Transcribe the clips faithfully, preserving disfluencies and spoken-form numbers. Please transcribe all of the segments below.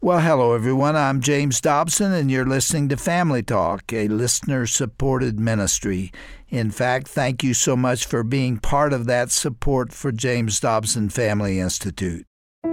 Well, hello, everyone. I'm James Dobson, and you're listening to Family Talk, a listener-supported ministry. In fact, thank you so much for being part of that support for James Dobson Family Institute.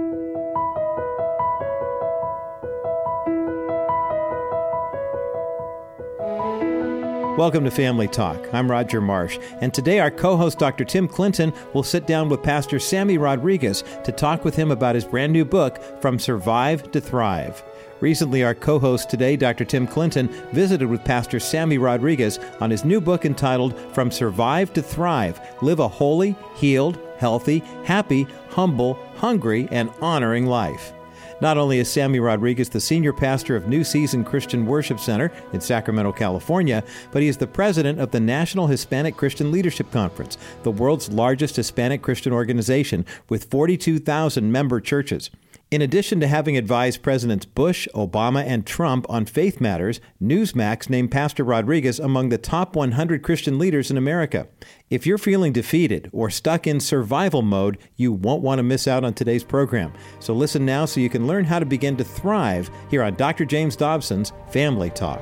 Welcome to Family Talk. I'm Roger Marsh, and today our co-host Doctor Tim Clinton will sit down with Pastor Sammy Rodriguez to talk with him about his brand new book, From Survive to Thrive. Recently, our co-host today, Doctor Tim Clinton, visited with Pastor Sammy Rodriguez on his new book entitled From Survive to Thrive, Live a Holy, Healed, Healthy, Happy, Humble, Hungry, and Honoring Life. Not only is Sammy Rodriguez the senior pastor of New Season Christian Worship Center in Sacramento, California, but he is the president of the National Hispanic Christian Leadership Conference, the world's largest Hispanic Christian organization with forty-two thousand member churches. In addition to having advised Presidents Bush, Obama, and Trump on faith matters, Newsmax named Pastor Rodriguez among the top one hundred Christian leaders in America. If you're feeling defeated or stuck in survival mode, you won't want to miss out on today's program. So listen now so you can learn how to begin to thrive here on Doctor James Dobson's Family Talk.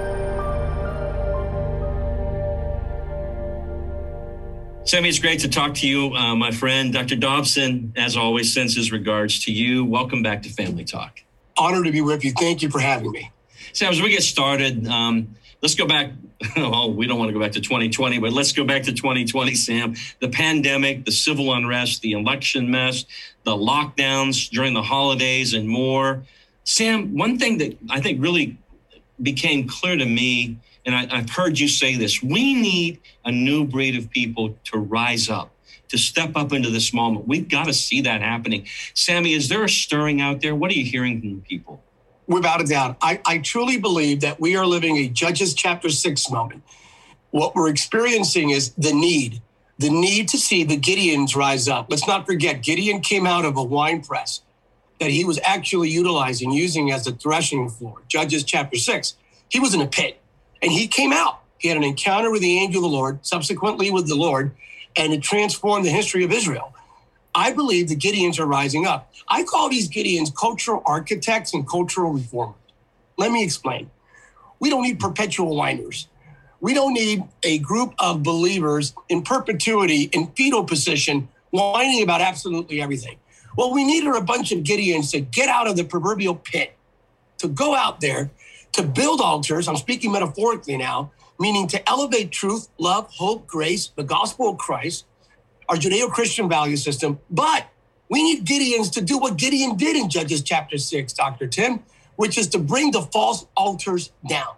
Sammy, it's great to talk to you, uh, my friend. Doctor Dobson, as always, sends his regards to you. Welcome back to Family Talk. Honored to be with you. Thank you for having me. Sam, as we get started, um, let's go back. Oh, we don't want to go back to twenty twenty, but let's go back to twenty twenty, Sam. The pandemic, the civil unrest, the election mess, the lockdowns during the holidays, and more. Sam, one thing that I think really became clear to me, and I, I've heard you say this, we need a new breed of people to rise up, to step up into this moment. We've got to see that happening. Sammy, is there a stirring out there? What are you hearing from the people? Without a doubt, I, I truly believe that we are living a Judges chapter six moment. What we're experiencing is the need, the need to see the Gideons rise up. Let's not forget, Gideon came out of a wine press that he was actually utilizing, using as a threshing floor. Judges chapter six, he was in a pit and he came out. He had an encounter with the angel of the Lord, subsequently with the Lord, and it transformed the history of Israel. I believe the Gideons are rising up. I call these Gideons cultural architects and cultural reformers. Let me explain. We don't need perpetual whiners. We don't need a group of believers in perpetuity in fetal position whining about absolutely everything. What we need are a bunch of Gideons to get out of the proverbial pit, to go out there, to build altars. I'm speaking metaphorically now, meaning to elevate truth, love, hope, grace, the gospel of Christ, our Judeo-Christian value system. But we need Gideons to do what Gideon did in Judges chapter six, Doctor Tim, which is to bring the false altars down,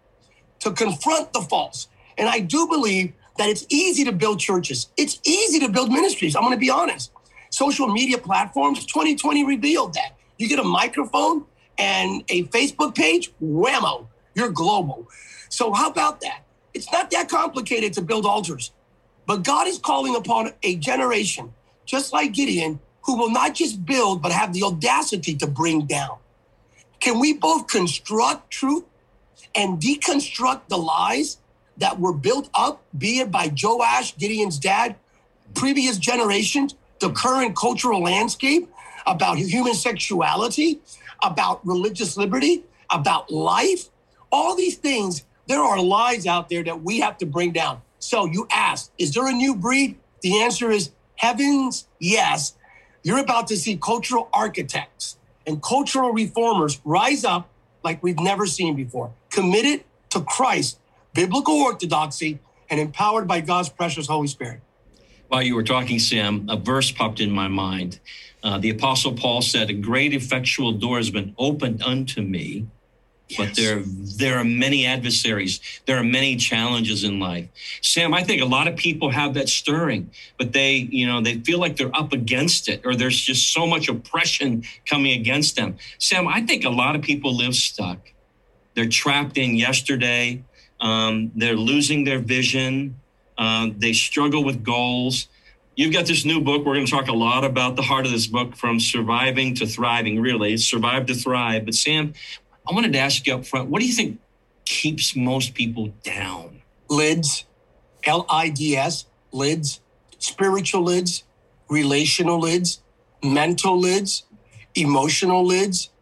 to confront the false. And I do believe that it's easy to build churches. It's easy to build ministries. I'm going to be honest. Social media platforms, twenty twenty revealed that. You get a microphone and a Facebook page, whammo, you're global. So how about that? It's not that complicated to build altars. But God is calling upon a generation, just like Gideon, who will not just build, but have the audacity to bring down. Can we both construct truth and deconstruct the lies that were built up, be it by Joash, Gideon's dad, previous generations, the current cultural landscape about human sexuality, about religious liberty, about life? All these things, there are lies out there that we have to bring down. So you asked, is there a new breed? The answer is heavens, yes. You're about to see cultural architects and cultural reformers rise up like we've never seen before, committed to Christ, biblical orthodoxy, and empowered by God's precious Holy Spirit. While you were talking, Sam, a verse popped in my mind. Uh, the Apostle Paul said, a great effectual door has been opened unto me. Yes. But there, there are many adversaries. There are many challenges in life. Sam, I think a lot of people have that stirring, but they, you know, they feel like they're up against it, or there's just so much oppression coming against them. Sam, I think a lot of people live stuck. They're trapped in yesterday. Um, they're losing their vision. Uh, they struggle with goals. You've got this new book. We're going to talk a lot about the heart of this book, From Surviving to Thriving, really. It's Survive to Thrive. But Sam, I wanted to ask you up front, what do you think keeps most people down? Lids, L I D S, lids, spiritual lids, relational lids, mental lids, emotional lids,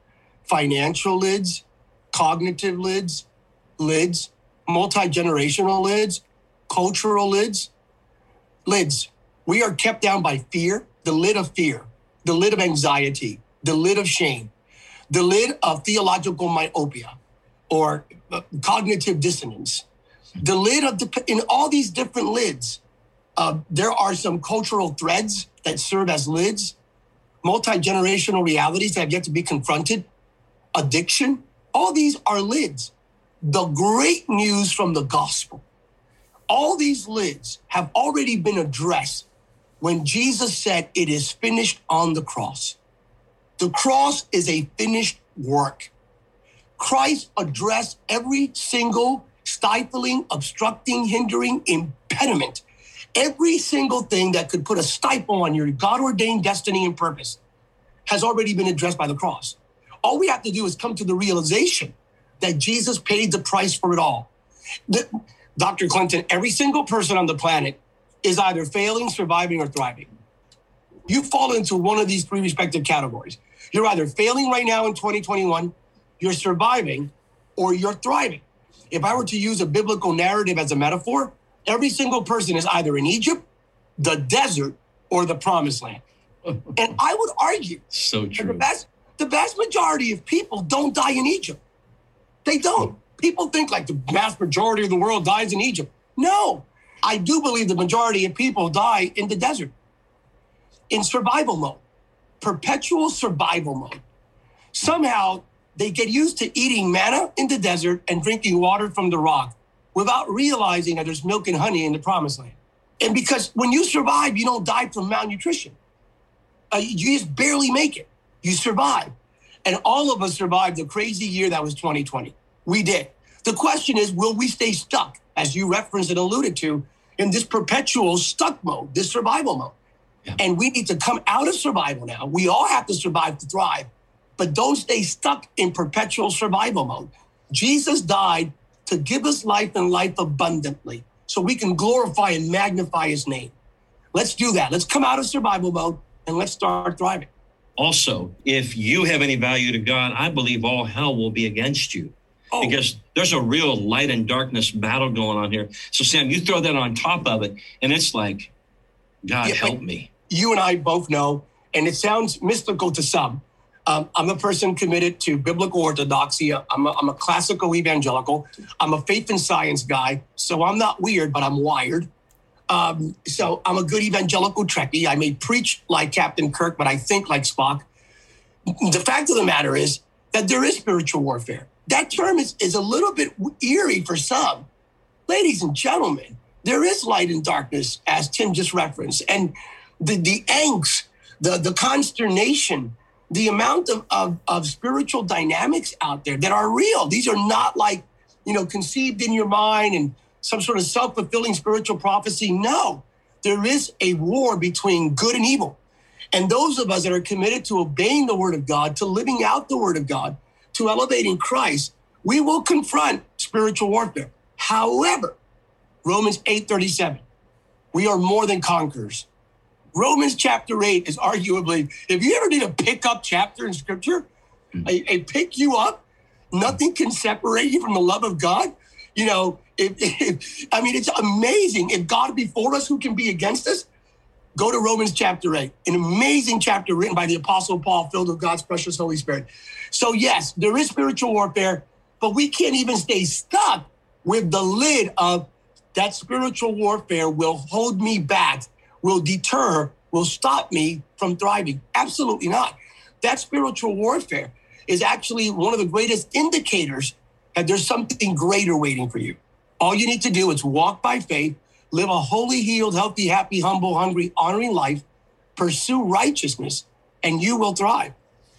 financial lids, cognitive lids, lids, multi-generational lids, cultural lids, lids. We are kept down by fear, the lid of fear, the lid of anxiety, the lid of shame, the lid of theological myopia or uh, cognitive dissonance, the lid of, the, in all these different lids, uh, there are some cultural threads that serve as lids, multi-generational realities that have yet to be confronted, addiction, all these are lids. The great news from the gospel, all these lids have already been addressed when Jesus said it is finished on the cross. The cross is a finished work. Christ addressed every single stifling, obstructing, hindering impediment, every single thing that could put a stifle on your God-ordained destiny and purpose has already been addressed by the cross. All we have to do is come to the realization that Jesus paid the price for it all. The, Doctor Clinton, every single person on the planet is either failing, surviving, or thriving. You fall into one of these three respective categories. You're either failing right now in twenty twenty-one, you're surviving, or you're thriving. If I were to use a biblical narrative as a metaphor, every single person is either in Egypt, the desert, or the promised land. And I would argue so true. The vast, the vast majority of people don't die in Egypt. They don't. People think like the vast majority of the world dies in Egypt. No, I do believe the majority of people die in the desert, in survival mode, perpetual survival mode. Somehow they get used to eating manna in the desert and drinking water from the rock without realizing that there's milk and honey in the promised land. And because when you survive, you don't die from malnutrition. Uh, you just barely make it. You survive. And all of us survived the crazy year that was twenty twenty. We did. The question is, will we stay stuck, as you referenced and alluded to, in this perpetual stuck mode, this survival mode? Yeah. And we need to come out of survival now. We all have to survive to thrive, but don't stay stuck in perpetual survival mode. Jesus died to give us life and life abundantly so we can glorify and magnify his name. Let's do that. Let's come out of survival mode and let's start thriving. Also, if you have any value to God, I believe all hell will be against you. Oh. Because there's a real light and darkness battle going on here. So, Sam, you throw that on top of it, and it's like, God, yeah, help me. You and I both know, and it sounds mystical to some. Um, I'm a person committed to biblical orthodoxy. I'm a, I'm a classical evangelical. I'm a faith and science guy. So I'm not weird, but I'm wired. Um, so I'm a good evangelical Trekkie. I may preach like Captain Kirk, but I think like Spock. The fact of the matter is that there is spiritual warfare. That term is, is a little bit eerie for some. Ladies and gentlemen, there is light and darkness, as Tim just referenced. And the, the angst, the, the consternation, the amount of, of, of spiritual dynamics out there that are real. These are not like, you know, conceived in your mind and some sort of self-fulfilling spiritual prophecy. No, there is a war between good and evil. And those of us that are committed to obeying the word of God, to living out the word of God, to elevating Christ, we will confront spiritual warfare. However, Romans eight thirty-seven, we are more than conquerors. Romans chapter eight is arguably, if you ever need a pick-up chapter in scripture, mm-hmm. a, a pick you up, nothing can separate you from the love of God. You know, if, if, I mean, it's amazing. If God be for us, who can be against us? Go to Romans chapter eight, an amazing chapter written by the Apostle Paul, filled with God's precious Holy Spirit. So yes, there is spiritual warfare, but we can't even stay stuck with the lid of that spiritual warfare will hold me back, will deter, will stop me from thriving. Absolutely not. That spiritual warfare is actually one of the greatest indicators that there's something greater waiting for you. All you need to do is walk by faith, live a holy, healed, healthy, happy, humble, hungry, honoring life, pursue righteousness, and you will thrive.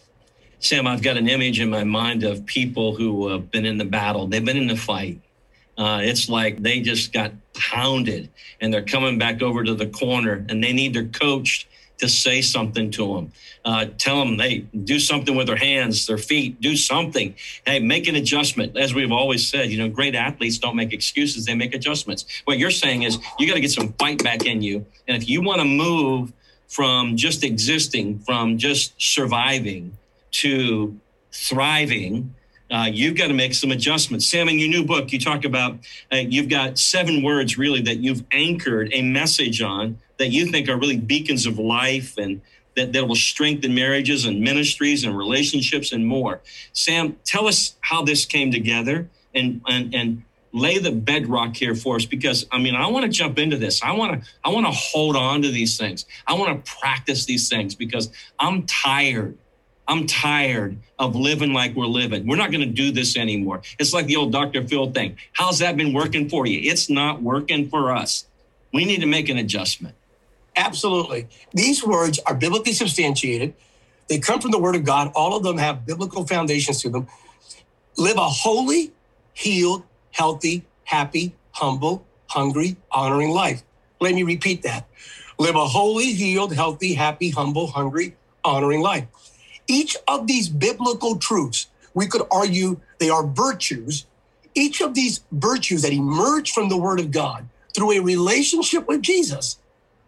Sam, I've got an image in my mind of people who have been in the battle. They've been in the fight. Uh, it's like they just got pounded and they're coming back over to the corner and they need their coach to say something to them. Uh, tell them, hey, do something with their hands, their feet, do something. Hey, make an adjustment. As we've always said, you know, great athletes don't make excuses, they make adjustments. What you're saying is you got to get some fight back in you. And if you want to move from just existing, from just surviving to thriving, uh, you've got to make some adjustments. Sam, in your new book, you talk about, uh, you've got seven words really that you've anchored a message on that you think are really beacons of life and that, that will strengthen marriages and ministries and relationships and more. Sam, tell us how this came together and, and, and lay the bedrock here for us, because I mean, I want to jump into this. I want to, I want to hold on to these things. I want to practice these things because I'm tired. I'm tired of living like we're living. We're not going to do this anymore. It's like the old Doctor Phil thing. How's that been working for you? It's not working for us. We need to make an adjustment. Absolutely. These words are biblically substantiated. They come from the Word of God. All of them have biblical foundations to them. Live a holy, healed, healthy, happy, humble, hungry, honoring life. Let me repeat that. Live a holy, healed, healthy, happy, humble, hungry, honoring life. Each of these biblical truths, we could argue they are virtues. Each of these virtues that emerge from the Word of God through a relationship with Jesus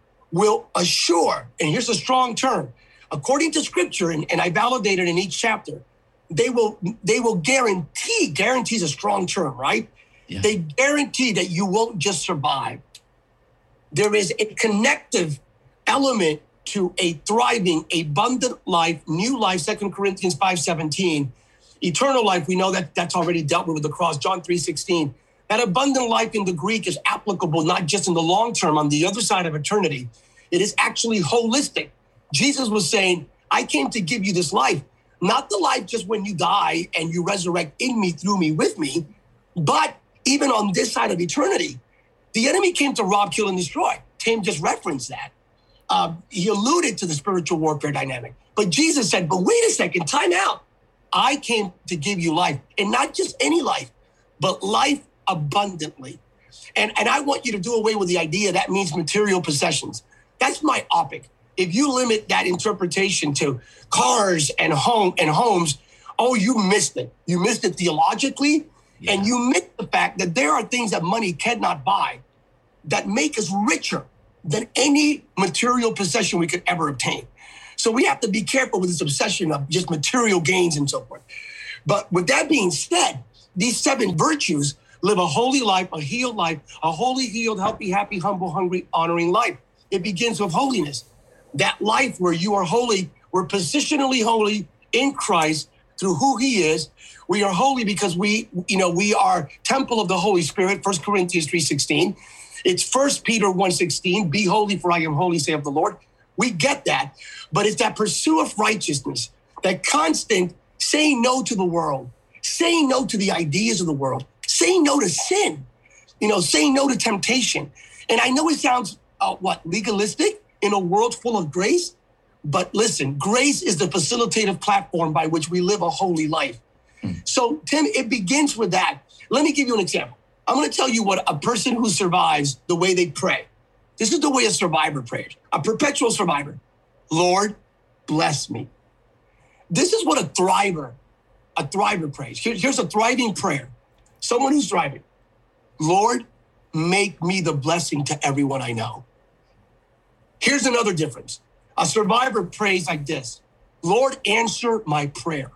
will assure, and here's a strong term, according to Scripture, and, and I validate it in each chapter, they will they will guarantee, guarantee is a strong term, right? Yeah. They guarantee that you won't just survive. There is a connective element to a thriving, abundant life, new life, Second Corinthians five seventeen. Eternal life, we know that that's already dealt with with the cross, John three sixteen. That abundant life in the Greek is applicable not just in the long term, on the other side of eternity. It is actually holistic. Jesus was saying, I came to give you this life, not the life just when you die and you resurrect in me, through me, with me, but even on this side of eternity. The enemy came to rob, kill, and destroy. Tim just referenced that. Uh, he alluded to the spiritual warfare dynamic. But Jesus said, but wait a second, time out. I came to give you life, and not just any life, but life abundantly. And, and I want you to do away with the idea that means material possessions. That's myopic. If you limit that interpretation to cars and home and homes, oh, you missed it. You missed it theologically, yeah. And you missed the fact that there are things that money cannot buy that make us richer than any material possession we could ever obtain. So we have to be careful with this obsession of just material gains and so forth. But with that being said, these seven virtues: live a holy life, a healed life, a holy, healed, healthy, happy, humble, hungry, honoring life. It begins with holiness. That life where you are holy, we're positionally holy in Christ through who he is. We are holy because we, you know, we are temple of the Holy Spirit, First Corinthians three sixteen. It's First Peter one sixteen, be holy for I am holy, saith the Lord. We get that, but it's that pursuit of righteousness, that constant saying no to the world, saying no to the ideas of the world, saying no to sin, you know, saying no to temptation. And I know it sounds, uh, what, legalistic in a world full of grace, but listen, grace is the facilitative platform by which we live a holy life. Mm. So, Tim, it begins with that. Let me give you an example. I'm going to tell you what a person who survives, the way they pray. This is the way a survivor prays, a perpetual survivor. Lord, bless me. This is what a thriver, a thriver prays. Here, here's a thriving prayer. Someone who's thriving. Lord, make me the blessing to everyone I know. Here's another difference. A survivor prays like this. Lord, answer my prayer.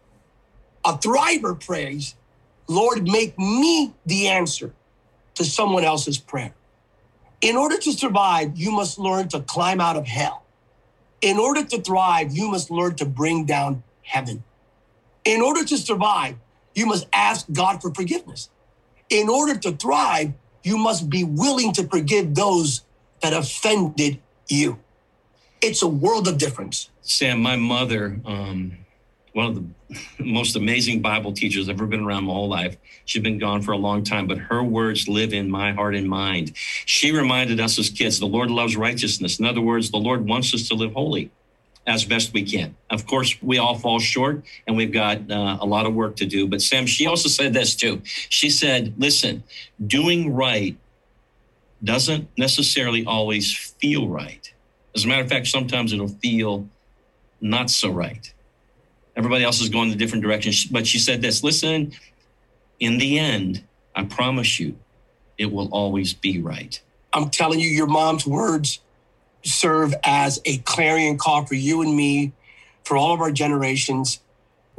A thriver prays, Lord, make me the answer to someone else's prayer. In order to survive, you must learn to climb out of hell. In order to thrive, you must learn to bring down heaven. In order to survive, you must ask God for forgiveness. In order to thrive, you must be willing to forgive those that offended you. It's a world of difference. Sam, my mother, um, one of the most amazing Bible teachers I've ever been around my whole life. She's been gone for a long time, but her words live in my heart and mind. She reminded us as kids, the Lord loves righteousness. In other words, the Lord wants us to live holy as best we can. Of course, we all fall short and we've got uh, a lot of work to do. But Sam, she also said this too. She said, listen, doing right doesn't necessarily always feel right. As a matter of fact, sometimes it'll feel not so right. Everybody else is going in a different direction. But she said this, listen, in the end, I promise you, it will always be right. I'm telling you, your mom's words serve as a clarion call for you and me, for all of our generations.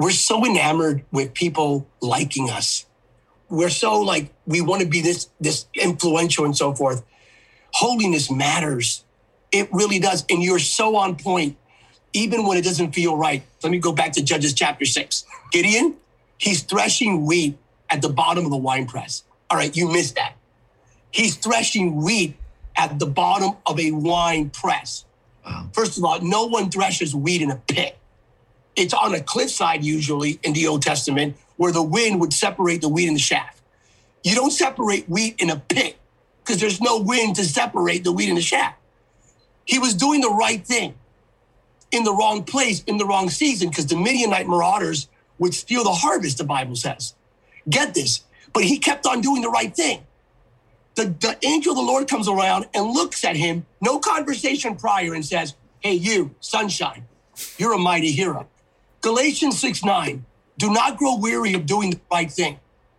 we're so enamored with people liking us. We're so like, we want to be this, this influential and so forth. Holiness matters. It really does. And you're so on point, even when it doesn't feel right. Let me go back to Judges chapter six. Gideon, he's threshing wheat at the bottom of the winepress. All right, you missed that. He's threshing wheat at the bottom of a wine press. Wow. First of all, no one threshes wheat in a pit. It's on a cliffside usually in the Old Testament where the wind would separate the wheat and the chaff. You don't separate wheat in a pit because there's no wind to separate the wheat and the chaff. He was doing the right thing in the wrong place, in the wrong season, because the Midianite marauders would steal the harvest, the Bible says. Get this. But he kept on doing the right thing. The, the angel of the Lord comes around and looks at him, no conversation prior, and says, hey, you, sunshine, you're a mighty hero. Galatians six nine, do not grow weary of doing the right thing.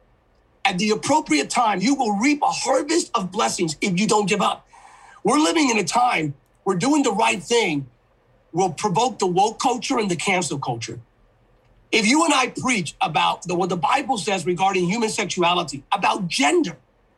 At the appropriate time, you will reap a harvest of blessings if you don't give up. We're living in a time where doing the right thing will provoke the woke culture and the cancel culture. If you and I preach about the, what the Bible says regarding human sexuality, about gender,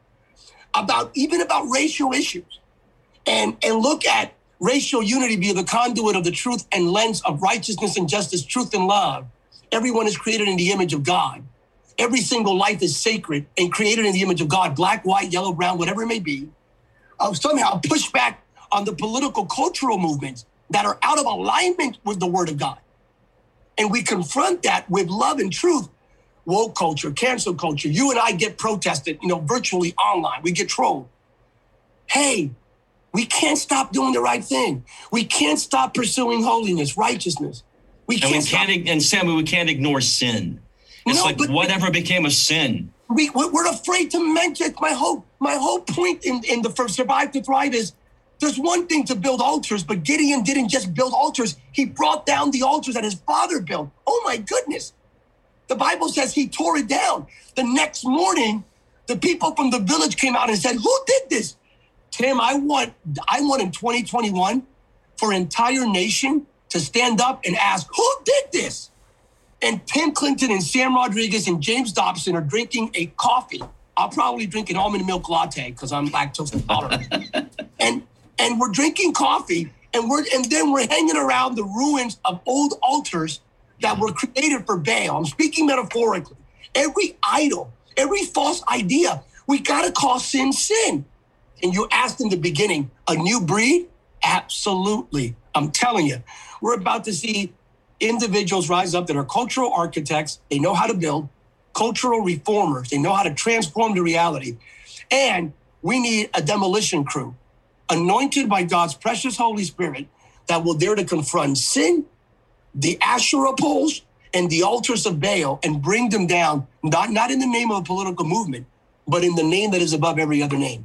about even about racial issues, and, and look at racial unity be the conduit of the truth and lens of righteousness and justice, truth and love. Everyone is created in the image of God. Every single life is sacred and created in the image of God, black, white, yellow, brown, whatever it may be. Uh, somehow push back on the political cultural movements that are out of alignment with the word of God. And we confront that with love and truth. Woke culture, cancel culture. You and I get protested, you know, virtually online. We get trolled. Hey, we can't stop doing the right thing. We can't stop pursuing holiness, righteousness. We can't. And, we can't stop. And Sammy, we can't ignore sin. It's no, like whatever became a sin. We, we're afraid to mention it. My whole, my whole point in, in the first Survive to Thrive is there's one thing to build altars, but Gideon didn't just build altars. He brought down the altars that his father built. Oh my goodness. The Bible says he tore it down. The next morning, the people from the village came out and said, who did this? Tim, I want, I want in twenty twenty-one for an entire nation to stand up and ask, who did this? And Tim Clinton and Sam Rodriguez and James Dobson are drinking a coffee. I'll probably drink an almond milk latte because I'm lactose intolerant. and and we're drinking coffee and we're and then we're hanging around the ruins of old altars that were created for Baal. I'm speaking metaphorically. Every idol, every false idea, we gotta call sin sin. And you asked in the beginning, a new breed? Absolutely. I'm telling you, we're about to see individuals rise up that are cultural architects. They know how to build, cultural reformers. They know how to transform the reality. And we need a demolition crew anointed by God's precious Holy Spirit that will dare to confront sin, the Asherah poles, and the altars of Baal and bring them down, not, not in the name of a political movement, but in the name that is above every other name.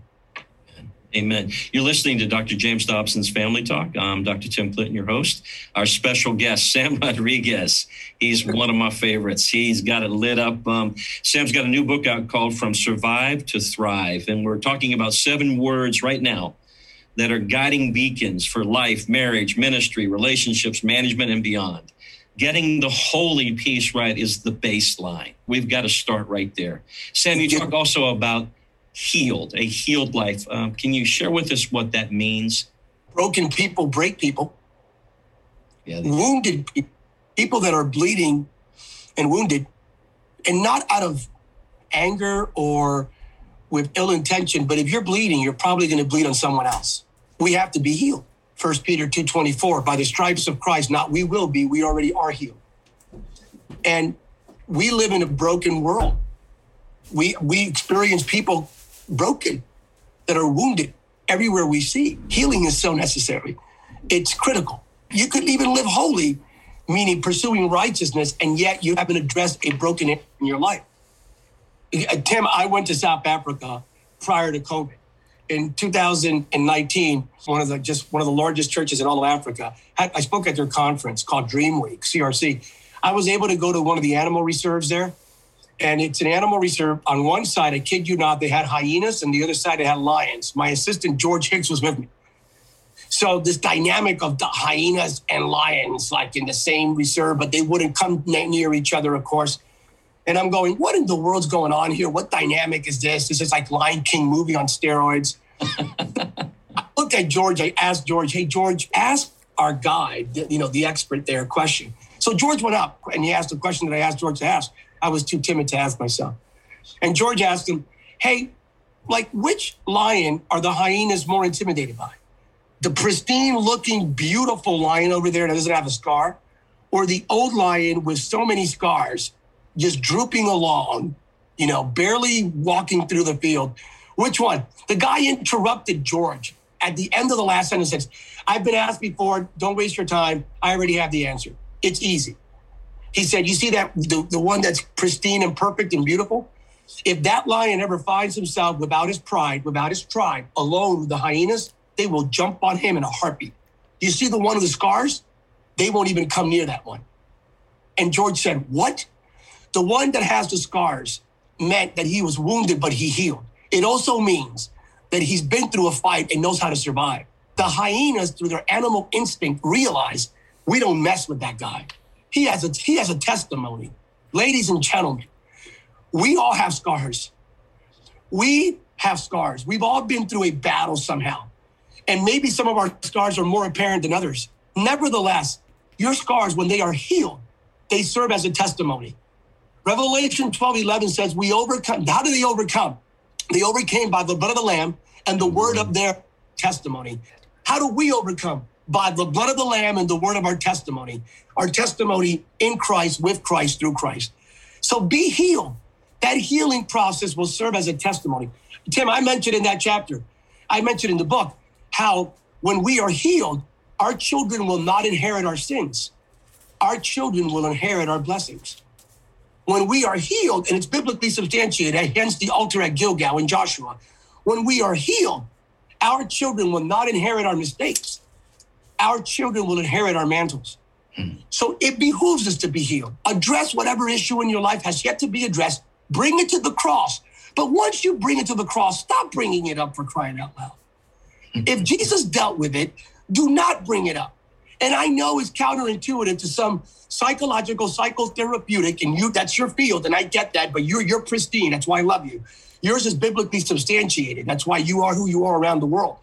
Amen. You're listening to Doctor James Dobson's Family Talk. I'm Doctor Tim Clinton, your host. Our special guest, Sam Rodriguez. He's one of my favorites. He's got it lit up. Um, Sam's got a new book out called From Survive to Thrive. And we're talking about seven words right now that are guiding beacons for life, marriage, ministry, relationships, management, and beyond. Getting the holy piece right is the baseline. We've got to start right there. Sam, you talk also about healed, a healed life. Um, can you share with us what that means? Broken people break people. Yeah, wounded people, people that are bleeding and wounded, and not out of anger or with ill intention, but if you're bleeding, you're probably going to bleed on someone else. We have to be healed. First Peter two twenty-four, by the stripes of Christ, not we will be, we already are healed. And we live in a broken world. We we experience people broken, that are wounded everywhere we see. Healing is so necessary. It's critical. You could even live holy, meaning pursuing righteousness, and yet you haven't addressed a broken area in your life. Tim, I went to South Africa prior to COVID. In two thousand nineteen, one of the just one of the largest churches in all of Africa, I spoke at their conference called Dream Week, C R C. I was able to go to one of the animal reserves there. And it's an animal reserve. On one side, I kid you not, they had hyenas, and the other side, they had lions. My assistant, George Hicks, was with me. So this dynamic of the hyenas and lions, like in the same reserve, but they wouldn't come near each other, of course. And I'm going, what in the world's going on here? What dynamic is this? This is like Lion King movie on steroids. I looked at George. I asked George, hey, George, ask our guide, you know, the expert there, a question. So George went up and he asked the question that I asked George to ask. I was too timid to ask myself. And George asked him, hey, like, which lion are the hyenas more intimidated by? The pristine looking, beautiful lion over there that doesn't have a scar, or the old lion with so many scars, just drooping along, you know, barely walking through the field? Which one? The guy interrupted George at the end of the last sentence and says, I've been asked before, don't waste your time. I already have the answer. It's easy. He said, you see that, the, the one that's pristine and perfect and beautiful? If that lion ever finds himself without his pride, without his tribe, alone with the hyenas, they will jump on him in a heartbeat. You see the one with the scars? They won't even come near that one. And George said, what? The one that has the scars meant that he was wounded, but he healed. It also means that he's been through a fight and knows how to survive. The hyenas, through their animal instinct, realize we don't mess with that guy. He has a, he has a testimony. Ladies and gentlemen, we all have scars. We have scars. We've all been through a battle somehow. And maybe some of our scars are more apparent than others. Nevertheless, your scars, when they are healed, they serve as a testimony. Revelation twelve eleven says we overcome. How do they overcome? They overcame by the blood of the Lamb and the word of their testimony. How do we overcome? By the blood of the Lamb and the word of our testimony. Our testimony in Christ, with Christ, through Christ. So be healed. That healing process will serve as a testimony. Tim, I mentioned in that chapter, I mentioned in the book, how when we are healed, our children will not inherit our sins. Our children will inherit our blessings. When we are healed, and it's biblically substantiated, hence the altar at Gilgal in Joshua, when we are healed, our children will not inherit our mistakes. Our children will inherit our mantles. Hmm. So it behooves us to be healed. Address whatever issue in your life has yet to be addressed. Bring it to the cross. But once you bring it to the cross, stop bringing it up, for crying out loud. If Jesus dealt with it, do not bring it up. And I know it's counterintuitive to some psychological, psychotherapeutic, and you that's your field, and I get that, but you're you're pristine. That's why I love you. Yours is biblically substantiated. That's why you are who you are around the world.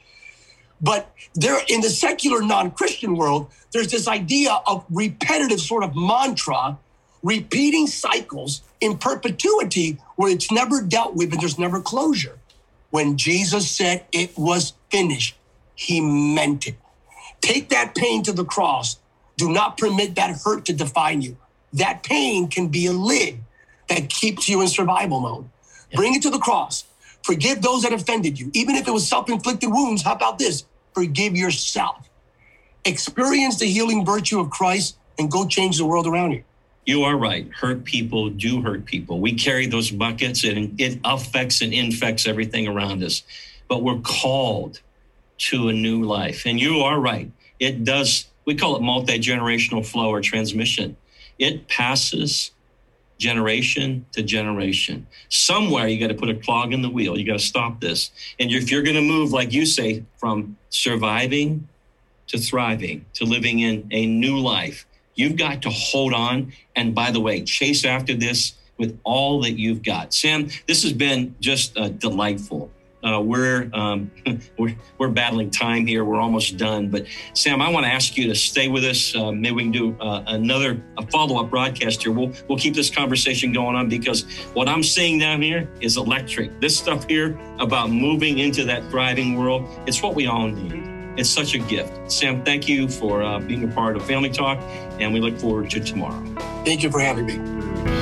But there, in the secular non-Christian world, there's this idea of repetitive sort of mantra, repeating cycles in perpetuity where it's never dealt with and there's never closure. When Jesus said it was finished, he meant it. Take that pain to the cross. Do not permit that hurt to define you. That pain can be a lid that keeps you in survival mode. Yeah. Bring it to the cross. Forgive those that offended you. Even if it was self-inflicted wounds, how about this? Forgive yourself. Experience the healing virtue of Christ and go change the world around you. You are right. Hurt people do hurt people. We carry those buckets and it affects and infects everything around us. But we're called to a new life. And you are right. It does, we call it multi-generational flow or transmission. It passes generation to generation. Somewhere you got to put a clog in the wheel. You got to stop this. And if you're going to move, like you say, from surviving to thriving, to living in a new life, you've got to hold on. And by the way, chase after this with all that you've got. Sam, this has been just uh, delightful. Uh, we're, um, we're we're battling time here. We're almost done. But Sam, I want to ask you to stay with us. Uh, maybe we can do uh, another a follow-up broadcast here. We'll we'll keep this conversation going on because what I'm seeing down here is electric. This stuff here about moving into that thriving world, it's what we all need. It's such a gift. Sam, thank you for uh, being a part of Family Talk, and we look forward to tomorrow. Thank you for having me.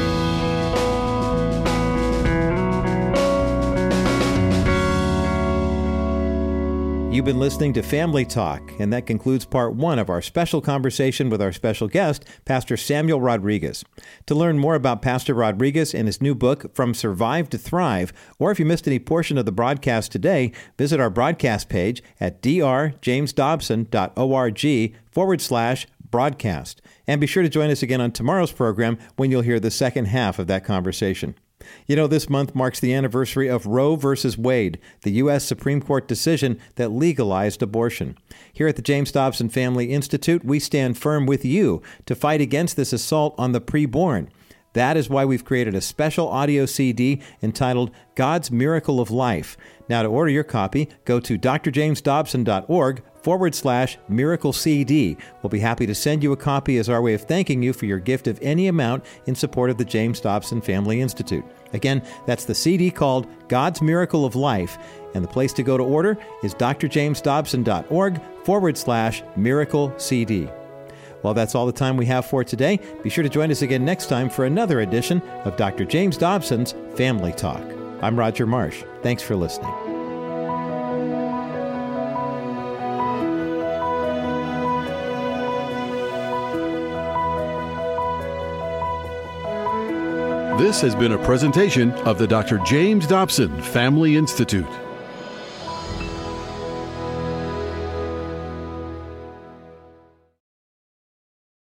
You've been listening to Family Talk, and that concludes part one of our special conversation with our special guest, Pastor Samuel Rodriguez. To learn more about Pastor Rodriguez and his new book, From Survive to Thrive, or if you missed any portion of the broadcast today, visit our broadcast page at drjamesdobson.org forward slash broadcast. And be sure to join us again on tomorrow's program when you'll hear the second half of that conversation. You know, this month marks the anniversary of Roe versus Wade, the U S Supreme Court decision that legalized abortion. Here at the James Dobson Family Institute, we stand firm with you to fight against this assault on the preborn. That is why we've created a special audio C D entitled God's Miracle of Life. Now, to order your copy, go to drjamesdobson.org forward slash miracle CD. We'll be happy to send you a copy as our way of thanking you for your gift of any amount in support of the James Dobson Family Institute. Again, that's the C D called God's Miracle of Life, and the place to go to order is drjamesdobson.org forward slash miracle CD. Well, that's all the time we have for today. Be sure to join us again next time for another edition of Doctor James Dobson's Family Talk. I'm Roger Marsh. Thanks for listening. This has been a presentation of the Doctor James Dobson Family Institute.